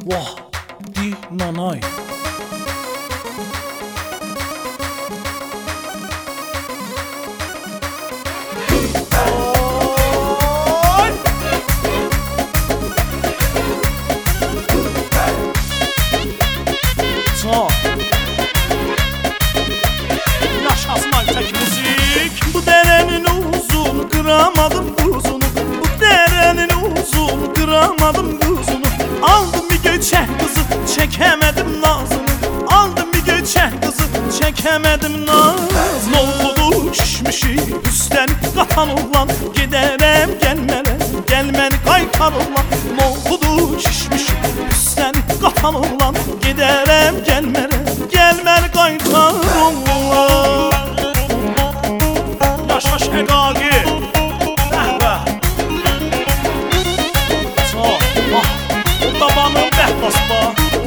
Vah, di nanay. Yaşasın Aytək müzik. Bu derenin uzun kıramadım kuzunu. Bu derenin uzun kıramadım kuzunu. Aldım bir göçek kızı çekemedim nazını. Aldım bir göçek kızı çekemedim nazını. Nohudu şişmişi üstten katan olan. Giderem gelmene gelmeni kaytar olan. Nohudu şişmişi üstten katan olan. Giderem gelmene gelmeni kaytar olan. Yaşa şegagi. Dabanın behbasba.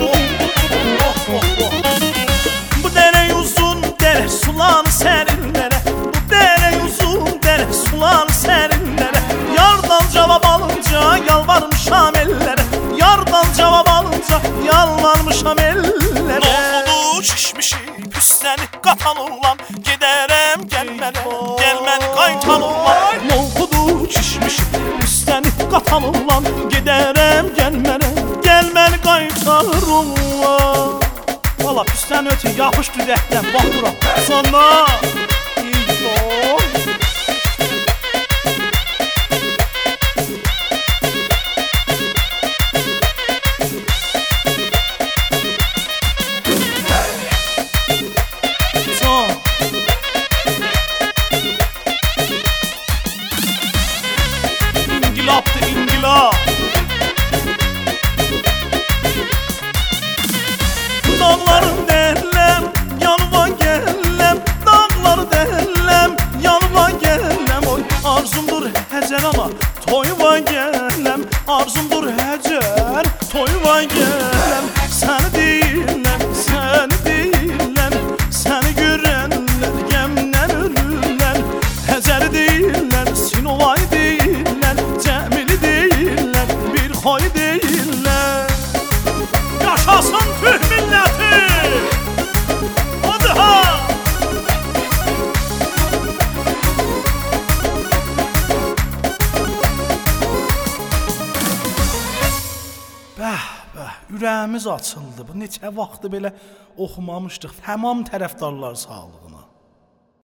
Bu dere uzun dere sulan serinlere. Bu dere uzun dere sulan serinlere. Yardan cevap alınca yalvarmışam ellere. Yardan cevap alınca yalvarmışam ellere. Nohudu şişmişi üsteni katan olan. Giderem gelmene gelmeni kaytan olan. Nohudu şişmişi üsteni katan olan. Giderem gelmene gelmeni kaytar olan. Valla üstten ötü yapıştı rəhdən baxıram. Sonra İngilaptı ingilap. Dağları derlem, yanıma gellem. Dağları derlem, yanıma gellem. Oy arzumdur həcər ana, toyva gellem. Arzumdur həcər, toyva gellem. Səni deyirləm, səni deyirləm. Səni görənlər gəmdən ölürlər. Həcəri deyirlər, Sinovay deyirlər. Cəmili deyirlər, bir xoy deyirlər. Yaşasın Türk milləti! Hadi ha! Bəh, bəh, ürəyimiz açıldı. Bu neçə vaxtı belə oxumamışdıq. Tamam tərəfdarlar sağlığına.